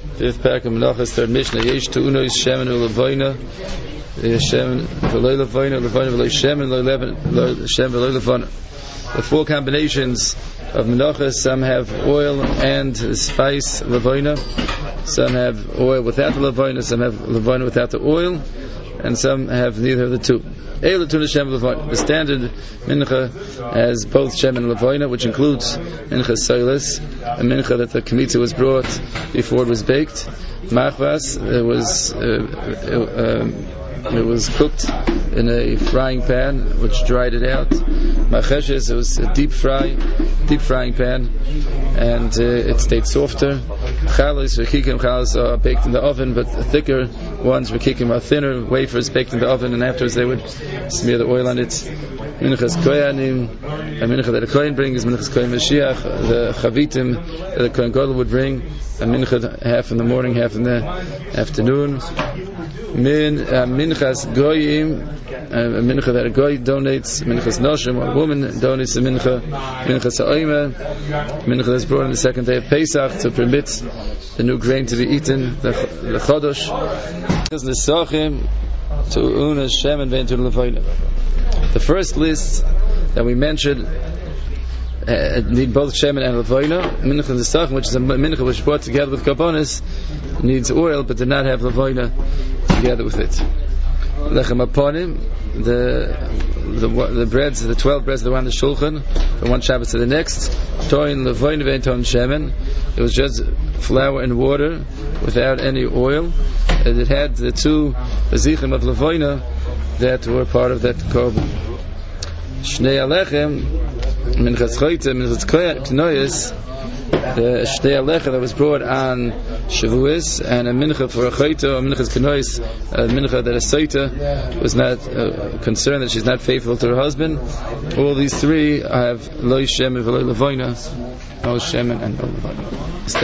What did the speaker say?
Fifth parak of Menachos, third Mishnah. Yesh tu'unos shemen u'levoina. Shemen v'lo levoina, levoina v'lo shemen, lo shemen v'lo levoina. The four combinations of Menachos, some have oil and spice, levoina. Some have oil without the levoina, some have levoina without the oil, and some have neither of the two. The standard mincha has both shem and levoina, which includes mincha soilis, a mincha that the kmitza was brought before it was baked. Machvas, it was cooked in a frying pan, which dried it out. Macheshes, it was a deep frying pan, and it stayed softer. Chalos, rechikim, chalos are baked in the oven, but the thicker ones, rechikim, are thinner. Wafers baked in the oven, and afterwards they would smear the oil on it. Minchas koyanim, a mincha that a kohen brings, minchas kohen Mashiach, the chavitim that a kohen gadol would bring, a mincha half in the morning, half in the afternoon. Minchas goyim, a mincha that a goy donates, minchas noshim, or a woman donates a mincha, minchas ha'oimah, mincha that's brought on the second day of Pesach to permit the new grain to be eaten, the chodosh. The first list that we mentioned need both shemen and levoina. Mincha nesachim, which is a mincha which is brought together with karbonis, needs oil but did not have levoina together with it. Lechem aponim, the breads, the 12 breads that were on the shulchan from one Shabbat to the next. Toin levoina vein toin shemen. It was just flour and water without any oil, and it had the two zichim of levoina that were part of that korban. Shnei alechem, minchas choyte, minchas knoyes, the shnei alecha that was brought on Shavuos, and a mincha for a choyte, or minchas knoyes, a mincha that a soita was not concerned that she's not faithful to her husband. All these three have lo shemen v'lo levoina, no shemen and no levoina.